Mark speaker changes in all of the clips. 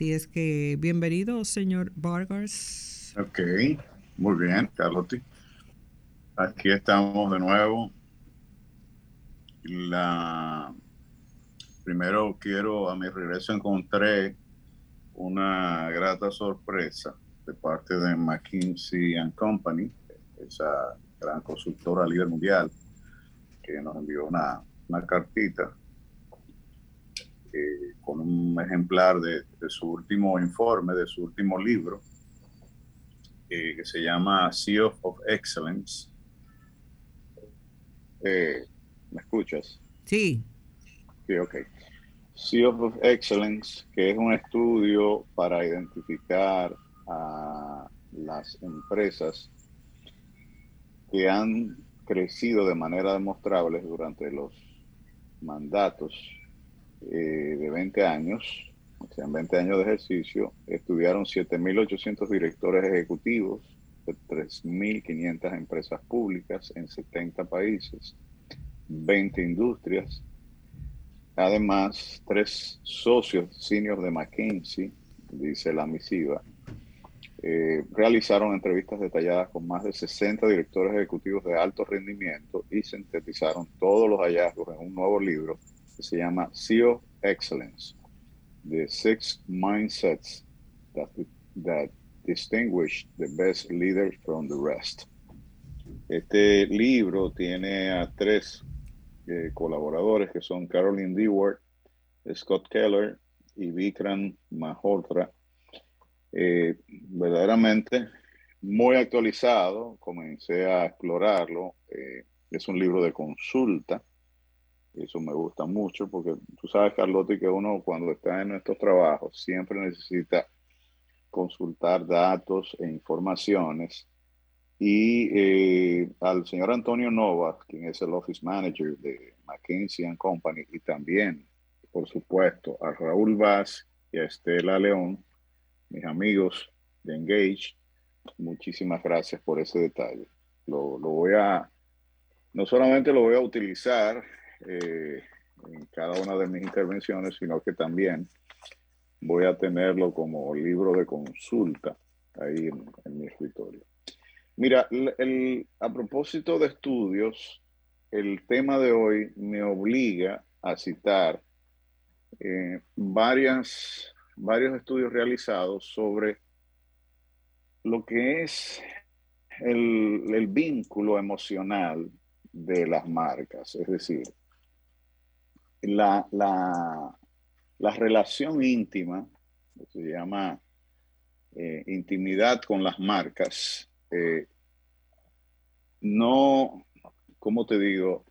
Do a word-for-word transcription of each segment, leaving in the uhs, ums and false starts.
Speaker 1: Y es que, bienvenido, señor Vargas.
Speaker 2: Ok, muy bien, Carlotti. Aquí estamos de nuevo. La... Primero quiero, a mi regreso encontré una grata sorpresa de parte de McKinsey and Company, esa gran consultora a nivel mundial, que nos envió una, una cartita eh, con un ejemplar de, de su último informe, de su último libro, eh, que se llama Sea of Excellence. Eh, ¿Me escuchas?
Speaker 1: Sí,
Speaker 2: Sí, ok. Sea of Excellence, que es un estudio para identificar a las empresas que han crecido de manera demostrable durante los mandatos eh, de veinte años, o sea, en veinte años de ejercicio, estudiaron siete mil ochocientos directores ejecutivos de tres mil quinientas empresas públicas en setenta países, veinte industrias. Además, tres socios seniors de McKinsey, dice la misiva, eh, realizaron entrevistas detalladas con más de sesenta directores ejecutivos de alto rendimiento y sintetizaron todos los hallazgos en un nuevo libro que se llama S E O Excellence: The Six Mindsets that, that Distinguish the Best Leaders from the Rest. Este libro tiene a tres eh, colaboradores que son Caroline Dewar, Scott Keller y Vikram Malhotra. Eh, verdaderamente muy actualizado, comencé a explorarlo. Eh, es un libro de consulta, eso me gusta mucho porque tú sabes, Carlotti, que uno cuando está en nuestros trabajos siempre necesita consultar datos e informaciones. Y eh, al señor Antonio Novas, quien es el Office Manager de McKinsey and Company, y también, por supuesto, a Raúl Vaz y a Estela León, mis amigos de Engage, muchísimas gracias por ese detalle. Lo, lo voy a, no solamente lo voy a utilizar eh, en cada una de mis intervenciones, sino que también voy a tenerlo como libro de consulta ahí en, en mi escritorio. Mira, el, el, a propósito de estudios, el tema de hoy me obliga a citar eh, varias, varios estudios realizados sobre lo que es el, el vínculo emocional de las marcas, es decir, la, la, la relación íntima, se llama eh, intimidad con las marcas, eh, no, ¿cómo te digo?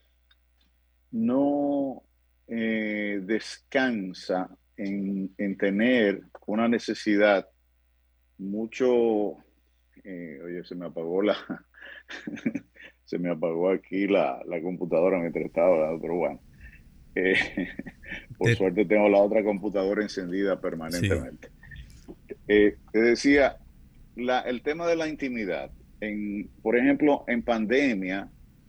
Speaker 2: No eh, descansa en, en, tener una necesidad mucho, eh, oye, se me apagó la, se me apagó aquí la, la computadora mientras estaba hablando, pero bueno, eh, por
Speaker 3: Te-
Speaker 2: suerte tengo la otra computadora encendida
Speaker 3: sí,
Speaker 2: permanentemente. Eh, te decía, la, el tema de la intimidad, en, por ejemplo, en pandemia,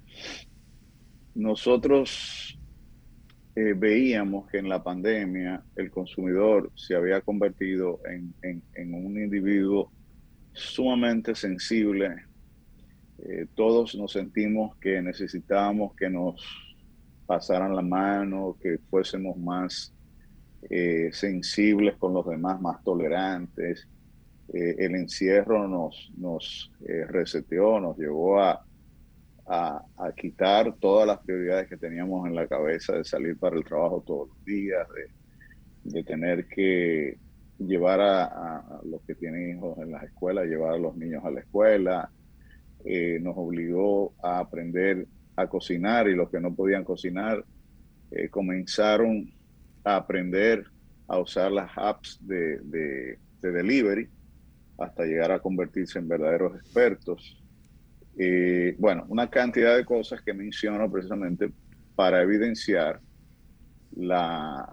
Speaker 2: nosotros eh, veíamos que en la pandemia el consumidor se había convertido en, en, en un individuo sumamente sensible. Eh, todos nos sentimos que necesitábamos que nos pasaran la mano, que fuésemos más eh, sensibles con los demás, más tolerantes. Eh, el encierro nos, nos eh, reseteó, nos llevó a, a, a, quitar todas las prioridades que teníamos en la cabeza de salir para el trabajo todos los días, de, de tener que llevar a, a, los que tienen hijos en las escuelas, llevar a los niños a la escuela. Eh, nos obligó a aprender a cocinar, y los que no podían cocinar eh, comenzaron a aprender a usar las apps de, de, de delivery hasta llegar a convertirse en verdaderos expertos. Eh, bueno, una cantidad de cosas que menciono precisamente para evidenciar la,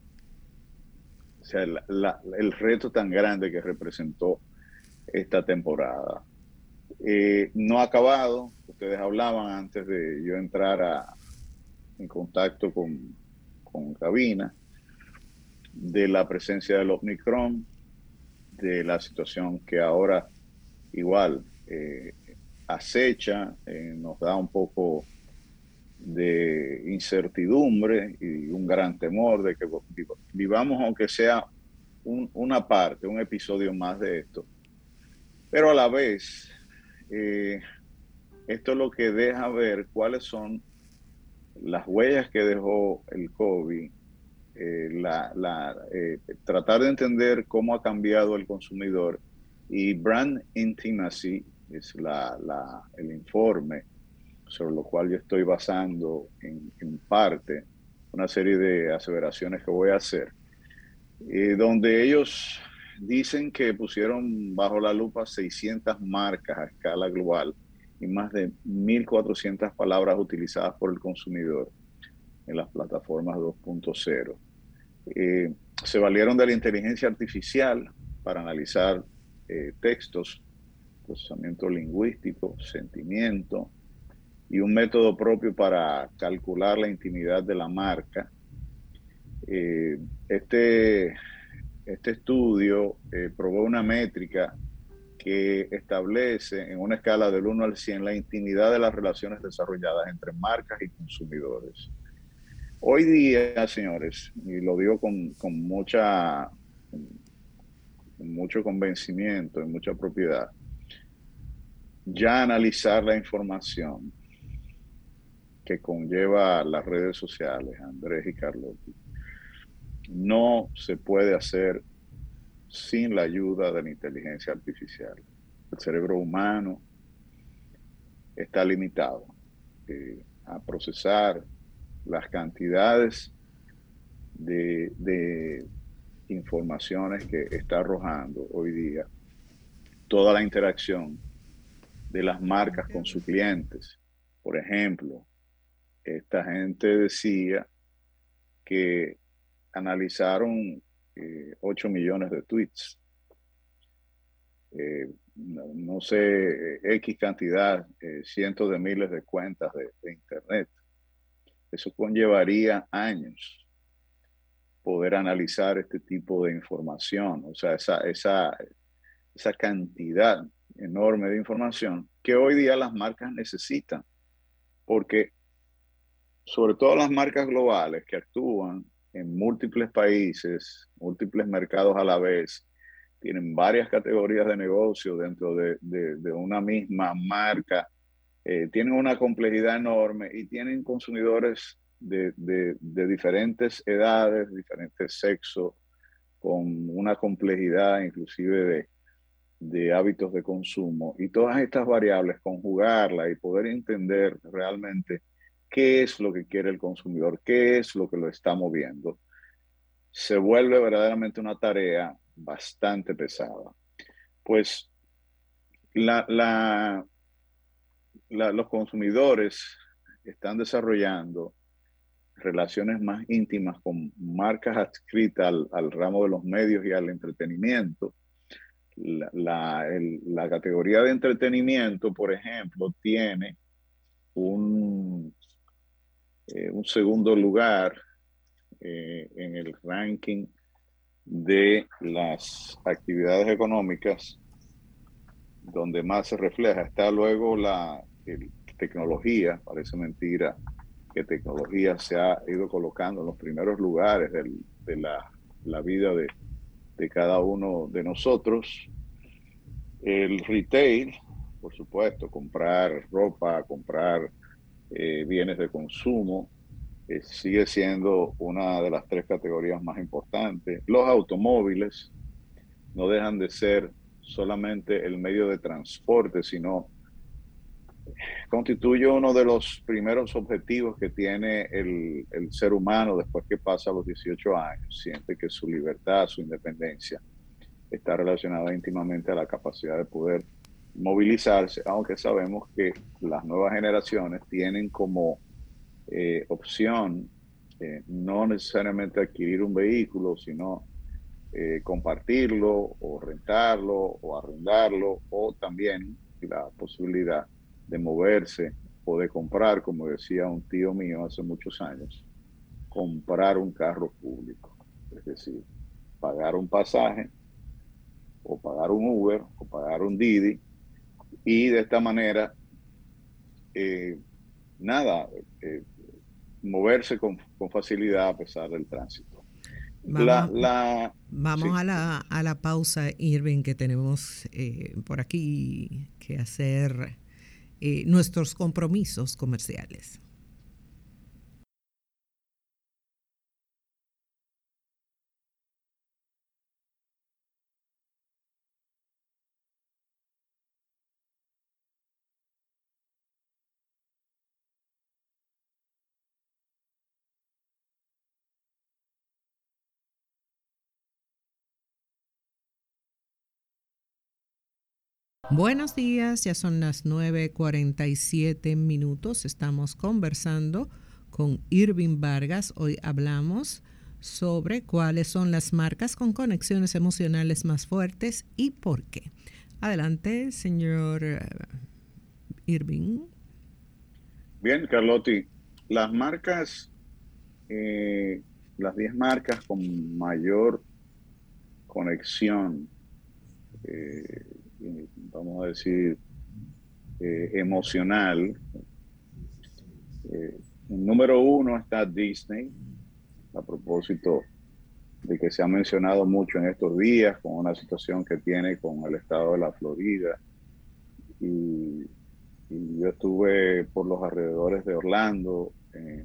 Speaker 2: o sea, la, la, el reto tan grande que representó esta temporada. Eh, no ha acabado, ustedes hablaban antes de yo entrar a, en contacto con, con cabina. de la presencia del Omicron, de la situación que ahora igual eh, acecha, eh, nos da un poco de incertidumbre y un gran temor de que vivamos, aunque sea un, una parte, un episodio más de esto. Pero a la vez, eh, esto es lo que deja ver cuáles son las huellas que dejó el COVID, eh, la, la, eh, tratar de entender cómo ha cambiado el consumidor. Y Brand Intimacy es la, la, el informe sobre lo cual yo estoy basando en, en parte una serie de aseveraciones que voy a hacer, eh, donde ellos dicen que pusieron bajo la lupa seiscientas marcas a escala global y más de mil cuatrocientas palabras utilizadas por el consumidor en las plataformas dos punto cero. Eh, se valieron de la inteligencia artificial para analizar eh, textos, procesamiento lingüístico, sentimiento, y un método propio para calcular la intimidad de la marca. Eh, este, este estudio eh, probó una métrica que establece en una escala del uno al cien la intimidad de las relaciones desarrolladas entre marcas y consumidores. Hoy día, señores, y lo digo con, con mucha, con mucho convencimiento y mucha propiedad, ya analizar la información que conlleva las redes sociales, Andrés y Carlotti, no se puede hacer sin la ayuda de la inteligencia artificial. El cerebro humano está limitado eh, a procesar las cantidades de, de informaciones que está arrojando hoy día toda la interacción de las marcas con sus clientes. Por ejemplo, esta gente decía que analizaron eh, ocho millones de tweets, eh, no, no, sé, X cantidad, eh, cientos de miles de cuentas de, de Internet. Eso conllevaría años poder analizar este tipo de información, o sea, esa, esa, esa cantidad enorme de información que hoy día las marcas necesitan, porque sobre todo las marcas globales que actúan en múltiples países, múltiples mercados a la vez, tienen varias categorías de negocio dentro de, de, de una misma marca, eh, tienen una complejidad enorme y tienen consumidores de, de, de diferentes edades, diferentes sexos, con una complejidad inclusive de, de hábitos de consumo. Y todas estas variables, conjugarlas y poder entender realmente qué es lo que quiere el consumidor, qué es lo que lo está moviendo, se vuelve verdaderamente una tarea bastante pesada. Pues la, la, la, los consumidores están desarrollando relaciones más íntimas con marcas adscritas al, al ramo de los medios y al entretenimiento. La, la, el, la categoría de entretenimiento, por ejemplo, tiene un, eh, un segundo lugar eh, en el ranking de las actividades económicas donde más se refleja. Está luego la el, tecnología, parece mentira que tecnología se ha ido colocando en los primeros lugares del, de la, la vida de, de cada uno de nosotros. El retail, por supuesto, comprar ropa, comprar eh, bienes de consumo, eh, sigue siendo una de las tres categorías más importantes. Los automóviles no dejan de ser solamente el medio de transporte, sino constituye uno de los primeros objetivos que tiene el, el ser humano después que pasa los dieciocho años. Siente que su libertad, su independencia está relacionada íntimamente a la capacidad de poder movilizarse, aunque sabemos que las nuevas generaciones tienen como eh, opción eh, no necesariamente adquirir un vehículo, sino eh, compartirlo o rentarlo o arrendarlo, o también la posibilidad de moverse o de comprar, como decía un tío mío hace muchos años, comprar un carro público. es decir, pagar un pasaje o pagar un Uber o pagar un Didi y de esta manera, eh, nada, eh, moverse con, con, facilidad a pesar del tránsito. La,
Speaker 1: Vamos,
Speaker 2: la,
Speaker 1: vamos
Speaker 2: sí,
Speaker 1: a la, a la pausa, Irving, que tenemos eh, por aquí que hacer eh, nuestros compromisos comerciales. Buenos días, ya son las nueve cuarenta y siete minutos. Estamos conversando con Irving Vargas. Hoy hablamos sobre cuáles son las marcas con conexiones emocionales más fuertes y por qué. Adelante, señor Irving.
Speaker 2: Bien, Carlotti, las marcas, eh, las diez marcas con mayor conexión, eh, vamos a decir, eh, emocional. Eh, en número uno está Disney, a propósito de que se ha mencionado mucho en estos días con una situación que tiene con el estado de la Florida. Y, y yo estuve por los alrededores de Orlando, eh,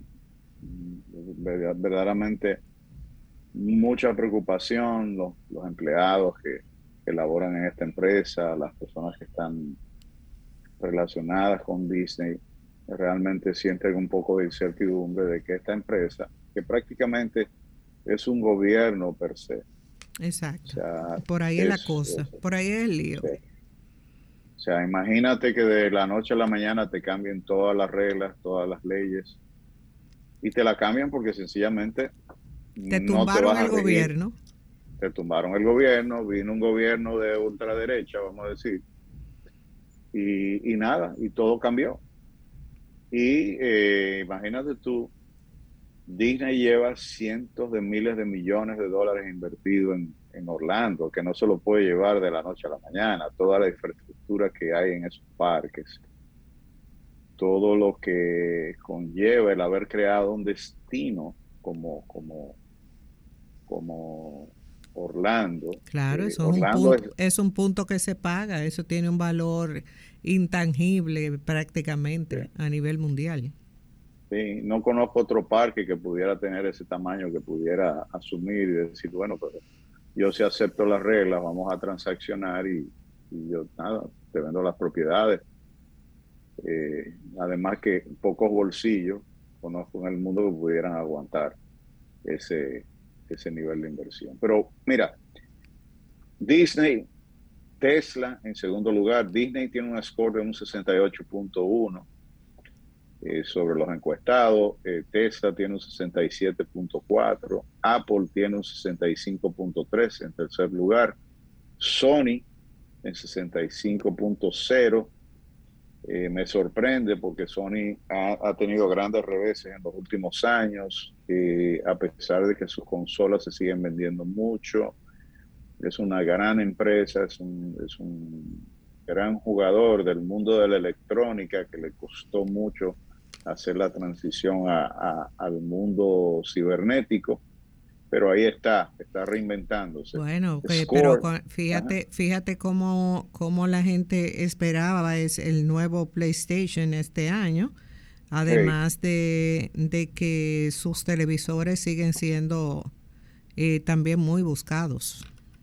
Speaker 2: verdaderamente mucha preocupación, los, los empleados que, que laboran en esta empresa, las personas que están relacionadas con Disney, realmente sienten un poco de incertidumbre de que esta empresa, que prácticamente es un gobierno per se, o
Speaker 1: Exacto.
Speaker 2: sea,
Speaker 1: Por ahí es la
Speaker 2: es,
Speaker 1: cosa,
Speaker 2: es
Speaker 1: por ahí es el lío.
Speaker 2: sí. O sea, imagínate que de la noche a la mañana te cambien todas las reglas, todas las leyes, y te la cambian porque sencillamente
Speaker 1: Te
Speaker 2: no te
Speaker 1: tumbaron
Speaker 2: vas a
Speaker 1: el
Speaker 2: regir.
Speaker 1: gobierno.
Speaker 2: Te tumbaron el gobierno, vino un gobierno de ultraderecha, vamos a decir, y, y nada, y todo cambió. Y eh, imagínate tú, Disney lleva cientos de miles de millones de dólares invertidos en, en Orlando, que no se lo puede llevar de la noche a la mañana, toda la infraestructura que hay en esos parques, todo lo que conlleva el haber creado un destino como, como, como Orlando.
Speaker 1: Claro,
Speaker 2: Eh,
Speaker 1: eso es un
Speaker 2: Orlando es,
Speaker 1: punto, es un punto que se paga, eso tiene un valor intangible prácticamente a nivel mundial.
Speaker 2: sí, no conozco otro parque que pudiera tener ese tamaño, que pudiera asumir y decir, bueno, pero yo sí acepto las reglas, vamos a transaccionar y, y yo, nada, te vendo las propiedades. Eh, además que pocos bolsillos conozco en el mundo que pudieran aguantar ese, ese nivel de inversión. Pero mira, Disney, Tesla en segundo lugar. Disney tiene un score de un sesenta y ocho punto uno eh, sobre los encuestados. Eh, Tesla tiene un sesenta y siete punto cuatro. Apple tiene un sesenta y cinco punto tres en tercer lugar. Sony en sesenta y cinco punto cero. Eh, me sorprende porque Sony ha, ha, tenido grandes reveses en los últimos años, eh, a pesar de que sus consolas se siguen vendiendo mucho. Es una gran empresa, es un, es un gran jugador del mundo de la electrónica que le costó mucho hacer la transición a, a, al mundo cibernético, pero ahí está, está reinventándose.
Speaker 1: Bueno, que, pero
Speaker 2: Score,
Speaker 1: con-
Speaker 2: ajá,
Speaker 1: fíjate, fíjate cómo, cómo la gente esperaba es el nuevo PlayStation este año,
Speaker 2: hey,
Speaker 1: además de, de que sus televisores siguen siendo eh, también muy buscados.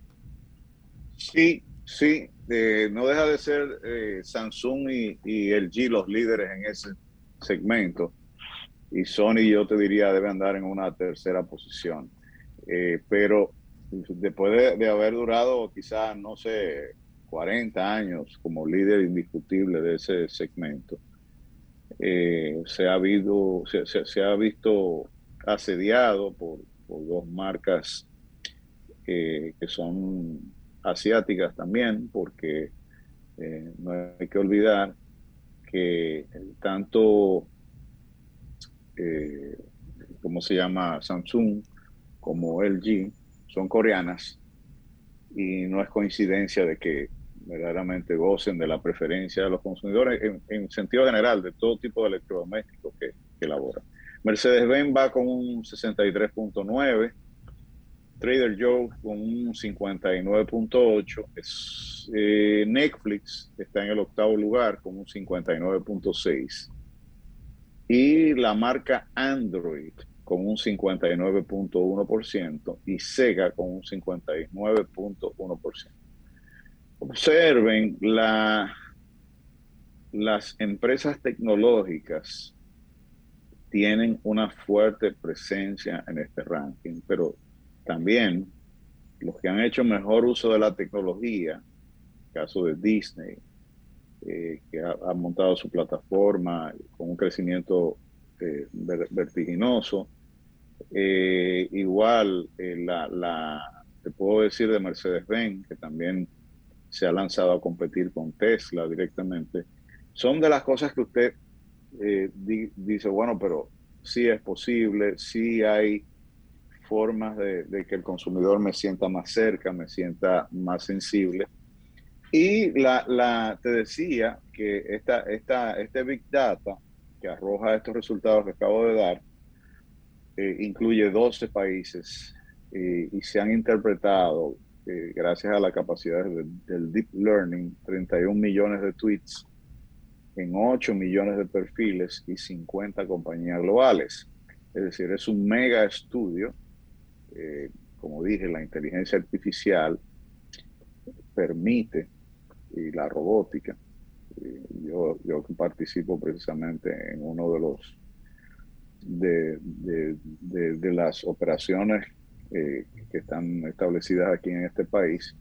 Speaker 2: sí, sí, eh, no deja de ser eh, Samsung y, y L G los líderes en ese segmento, y Sony yo te diría debe andar en una tercera posición. Eh, pero después de, de, haber durado quizás, no sé, cuarenta años como líder indiscutible de ese segmento, eh, se, ha habido, se, se, se, ha visto asediado por, por dos marcas eh, que son asiáticas también, porque eh, no hay que olvidar que tanto, eh, ¿cómo se llama? Samsung como L G son coreanas y no es coincidencia de que verdaderamente gocen de la preferencia de los consumidores en, en sentido general de todo tipo de electrodomésticos que, que elaboran. Mercedes-Benz va con un sesenta y tres punto nueve, Trader Joe con un cincuenta y nueve punto ocho, es, eh, Netflix está en el octavo lugar con un cincuenta y nueve punto seis y la marca Android con un cincuenta y nueve punto uno por ciento y Sega con un cincuenta y nueve punto uno por ciento. Observen la, las empresas tecnológicas tienen una fuerte presencia en este ranking, pero también los que han hecho mejor uso de la tecnología, caso de Disney, eh, que ha, ha, montado su plataforma con un crecimiento eh, ver, vertiginoso. Eh, igual, eh, la, la, te puedo decir de Mercedes-Benz, que también se ha lanzado a competir con Tesla directamente. Son de las cosas que usted eh, di, dice, bueno, pero sí es posible, sí hay formas de, de que el consumidor me sienta más cerca, me sienta más sensible. Y la, la, te decía que esta, esta, este Big Data que arroja estos resultados que acabo de dar, eh, incluye doce países eh, y se han interpretado, eh, gracias a la capacidad de, del Deep Learning, treinta y un millones de tweets en ocho millones de perfiles y cincuenta compañías globales. Es decir, es un mega estudio. Eh, como dije, la inteligencia artificial permite, y la robótica, yo, yo participo precisamente en uno de los de, de, de, de las operaciones eh, que están establecidas aquí en este país,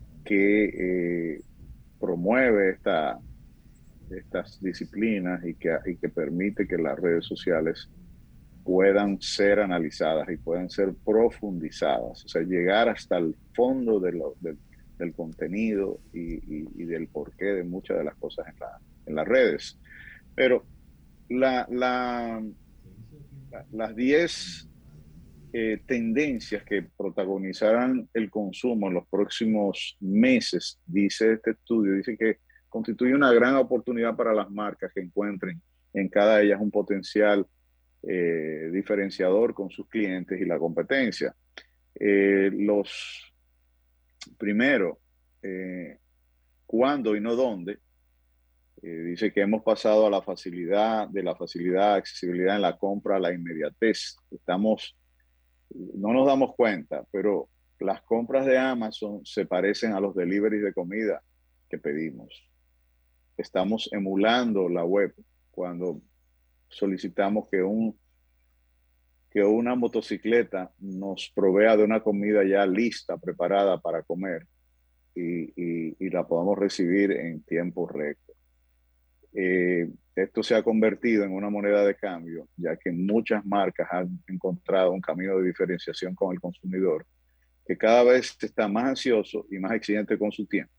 Speaker 2: que eh, promueve esta, estas disciplinas y que, y que permite que las redes sociales puedan ser analizadas y puedan ser profundizadas, o sea, llegar hasta el fondo de lo, de, del contenido y, y, y del porqué de muchas de las cosas en, la, en las redes. Pero la, la, la, las diez eh, tendencias que protagonizarán el consumo en los próximos meses, dice este estudio, dice que constituye una gran oportunidad para las marcas que encuentren en cada de ellas un potencial eh, diferenciador con sus clientes y la competencia. Eh, los primero, eh, cuándo y no dónde. Eh, dice que hemos pasado a la facilidad, de la facilidad, accesibilidad en la compra a la inmediatez. Estamos, no nos damos cuenta, pero las compras de Amazon se parecen a los deliveries de comida que pedimos. Estamos emulando la web cuando solicitamos que un que una motocicleta nos provea de una comida ya lista, preparada para comer y, y, y la podamos recibir en tiempo récord. Eh, esto se ha convertido en una moneda de cambio, ya que muchas marcas han encontrado un camino de diferenciación con el consumidor que cada vez está más ansioso y más exigente con su tiempo.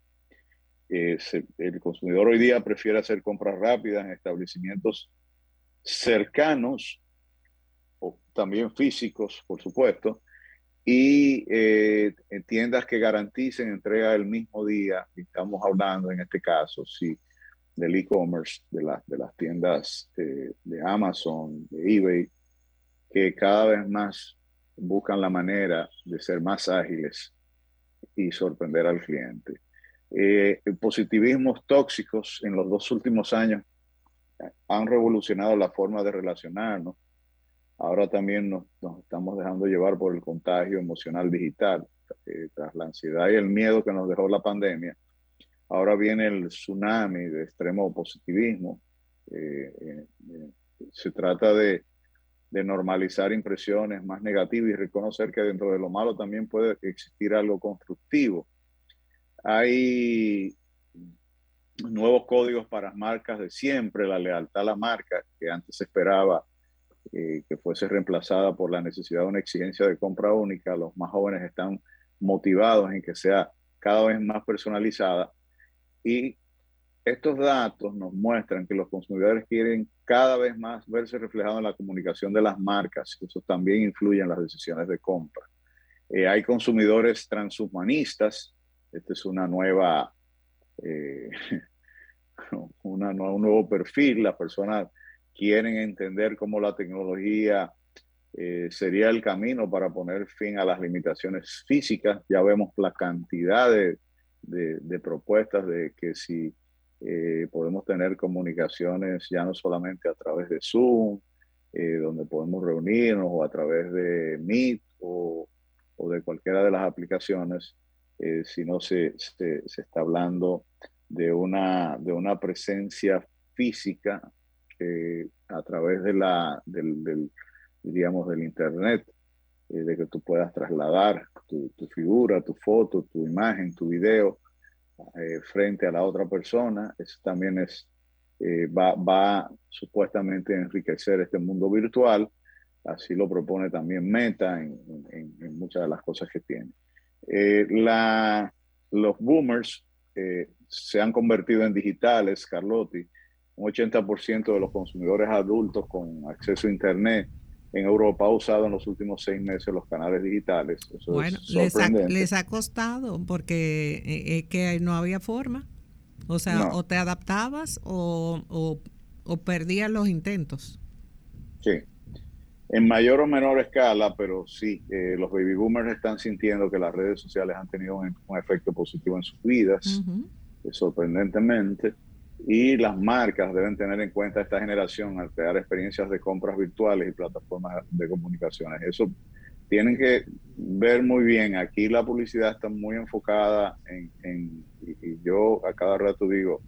Speaker 2: Eh, se, el consumidor hoy día prefiere hacer compras rápidas en establecimientos cercanos, o también físicos, por supuesto, y eh, tiendas que garanticen entrega el mismo día. Estamos hablando en este caso, sí, del e-commerce, de, la, de las tiendas eh, de Amazon, de eBay, que cada vez más buscan la manera de ser más ágiles y sorprender al cliente. Eh, positivismos tóxicos en los dos últimos años han revolucionado la forma de relacionarnos. Ahora también nos, nos estamos dejando llevar por el contagio emocional digital, eh, tras la ansiedad y el miedo que nos dejó la pandemia. Ahora viene el tsunami de extremo positivismo. Eh, eh, eh, se trata de, de normalizar impresiones más negativas y reconocer que dentro de lo malo también puede existir algo constructivo. Hay nuevos códigos para marcas de siempre, la lealtad a la marca, que antes se esperaba eh, que fuese reemplazada por la necesidad de una exigencia de compra única. Los más jóvenes están motivados en que sea cada vez más personalizada y estos datos nos muestran que los consumidores quieren cada vez más verse reflejado en la comunicación de las marcas. Eso también influye en las decisiones de compra. Eh, hay consumidores transhumanistas. Esta es una nueva, eh, una, un nuevo perfil. Las personas quieren entender cómo la tecnología eh, sería el camino para poner fin a las limitaciones físicas. Ya vemos la cantidad de, de, de propuestas de que si eh, podemos tener comunicaciones ya no solamente a través de Zoom, eh, donde podemos reunirnos, o a través de Meet o, o de cualquiera de las aplicaciones, eh, sino se, se, se está hablando de una, de una presencia física eh, a través de la, del, del, diríamos, del Internet, eh, de que tú puedas trasladar tu, tu figura, tu foto, tu imagen, tu video eh, frente a la otra persona. Eso también es, eh, va, va supuestamente a enriquecer este mundo virtual. Así lo propone también Meta en, en, en muchas de las cosas que tiene. Eh, la, los boomers eh, se han convertido en digitales, Carlotti. Un ochenta por ciento de los consumidores adultos con acceso a Internet en Europa ha usado en los últimos seis meses los canales digitales. Eso
Speaker 1: Bueno,
Speaker 2: es
Speaker 1: les ha,
Speaker 2: sorprendente.
Speaker 1: les ha costado porque eh, es que no había forma. O sea,
Speaker 2: No.
Speaker 1: o te adaptabas o, o, o perdías los intentos.
Speaker 2: Sí. En mayor o menor escala, pero sí, eh, los baby boomers están sintiendo que las redes sociales han tenido un, un efecto positivo en sus vidas, uh-huh. eh, sorprendentemente, y las marcas deben tener en cuenta esta generación al crear experiencias de compras virtuales y plataformas de comunicaciones. Eso tienen que ver muy bien. Aquí la publicidad está muy enfocada en, en y, y yo a cada rato digo,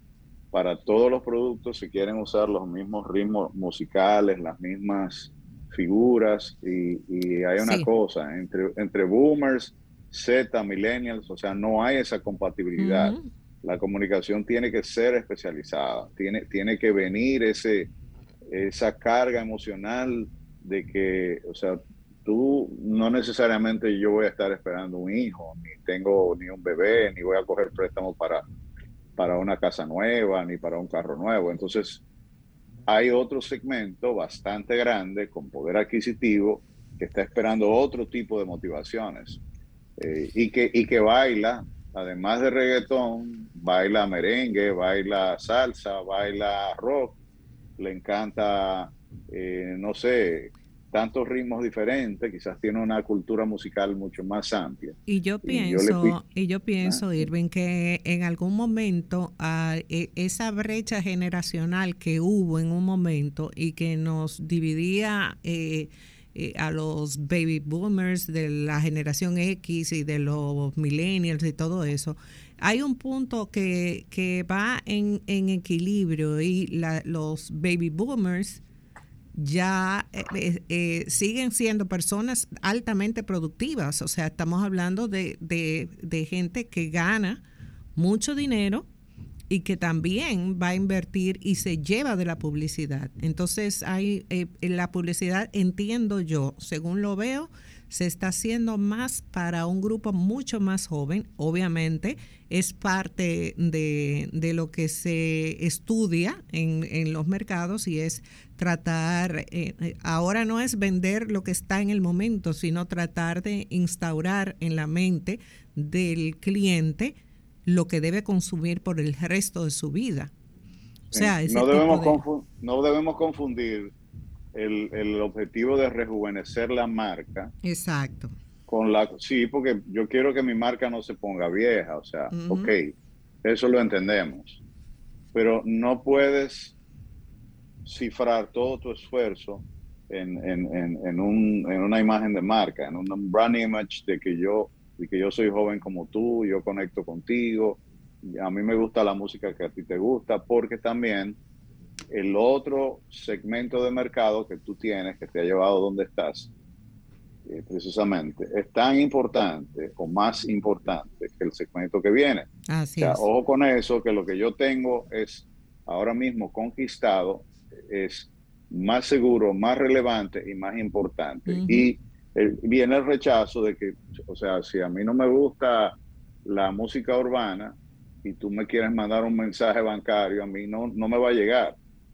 Speaker 2: para todos los productos se quieren usar los mismos ritmos musicales, las mismas figuras, y, y hay una sí. cosa, entre, entre boomers, Z, millennials, o sea, no hay esa compatibilidad. Uh-huh. La comunicación tiene que ser especializada, tiene, tiene que venir ese, esa carga emocional de que, o sea, tú no necesariamente yo voy a estar esperando un hijo, ni tengo ni un bebé, ni voy a coger préstamos para, para una casa nueva, ni para un carro nuevo. Entonces, hay otro segmento bastante grande con poder adquisitivo que está esperando otro tipo de motivaciones eh, y, que, y que baila, además de reggaetón, baila merengue, baila salsa, baila rock, le encanta, eh, no sé, tantos ritmos diferentes, quizás tiene una cultura musical mucho más amplia.
Speaker 1: Y yo pienso, y yo, y yo pienso, ah, Irving, que en algún momento uh, esa brecha generacional que hubo en un momento y que nos dividía eh, eh, a los baby boomers de la generación X y de los millennials y todo eso, hay un punto que, que va en, en equilibrio y la, los baby boomers ya eh, eh, siguen siendo personas altamente productivas. O sea, estamos hablando de, de, de gente que gana mucho dinero y que también va a invertir y se lleva de la publicidad. Entonces, hay eh, la publicidad, entiendo yo, según lo veo, se está haciendo más para un grupo mucho más joven. Obviamente es parte de, de lo que se estudia en, en los mercados y es tratar, eh, ahora no es vender lo que está en el momento, sino tratar de instaurar en la mente del cliente lo que debe consumir por el resto de su vida. O sea, ese
Speaker 2: no, debemos
Speaker 1: tipo de...
Speaker 2: confu- no debemos confundir el, el objetivo de rejuvenecer la marca.
Speaker 1: Exacto.
Speaker 2: Con la, sí, porque yo quiero que mi marca no se ponga vieja, o sea, uh-huh. ok, eso lo entendemos, pero no puedes cifrar todo tu esfuerzo en, en, en, en, un, en una imagen de marca, en un brand image de que yo, de que yo soy joven como tú, yo conecto contigo, a mí me gusta la música que a ti te gusta, porque también el otro segmento de mercado que tú tienes, que te ha llevado donde estás, eh, precisamente, es tan importante o más importante que el segmento que viene.
Speaker 1: Así
Speaker 2: o sea,
Speaker 1: es.
Speaker 2: Ojo con eso, que lo que yo tengo es ahora mismo conquistado, es más seguro, más relevante y más importante. Uh-huh. Y el, viene el rechazo de que, o sea, si a mí no me gusta la música urbana y tú me quieres mandar un mensaje bancario, a mí no, no me va a llegar,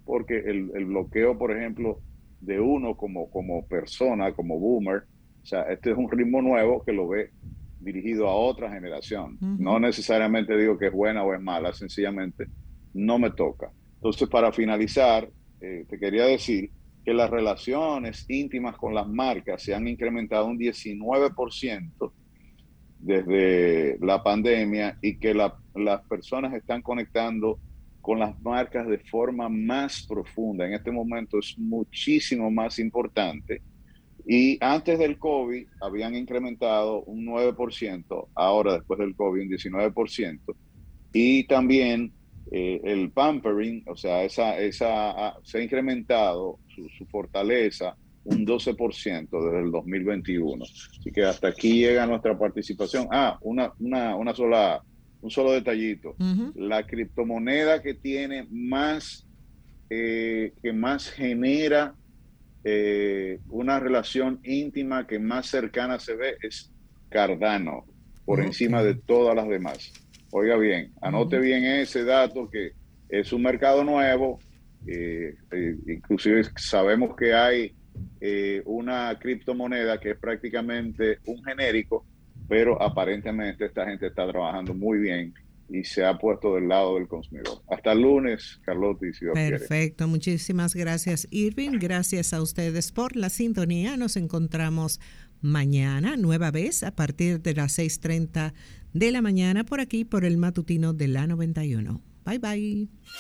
Speaker 2: porque el, el bloqueo, por ejemplo, de uno como, como persona, como boomer, o sea, este es un ritmo nuevo que lo ve dirigido a otra generación.
Speaker 1: Uh-huh.
Speaker 2: No necesariamente digo que es buena o es mala, sencillamente no me toca. Entonces, para finalizar, eh, te quería decir que las relaciones íntimas con las marcas se han incrementado un diecinueve por ciento desde la pandemia y que la, las personas están conectando con las marcas de forma más profunda. En este momento es muchísimo más importante. Y antes del COVID habían incrementado un nueve por ciento, ahora después del COVID un diecinueve por ciento. Y también eh, el pampering, o sea, esa, esa, se ha incrementado su, su fortaleza un doce por ciento desde el dos mil veintiuno. Así que hasta aquí llega nuestra participación. Ah, una, una, una sola, un solo detallito.
Speaker 1: Uh-huh.
Speaker 2: La criptomoneda que tiene más, eh, que más genera eh, una relación íntima, que más cercana se ve, es Cardano, por
Speaker 1: Okay.
Speaker 2: encima de todas las demás. Oiga bien, anote uh-huh. bien ese dato, que es un mercado nuevo, eh, eh, inclusive sabemos que hay eh, una criptomoneda que es prácticamente un genérico, pero aparentemente esta gente está trabajando muy bien y se ha puesto del lado del consumidor. Hasta el lunes, Carlota, y si Dios quiere.
Speaker 1: Perfecto, muchísimas gracias, Irving. Gracias a ustedes por la sintonía. Nos encontramos mañana, nueva vez, a partir de las seis treinta de la mañana, por aquí, por el matutino de la noventa y uno. Bye, bye.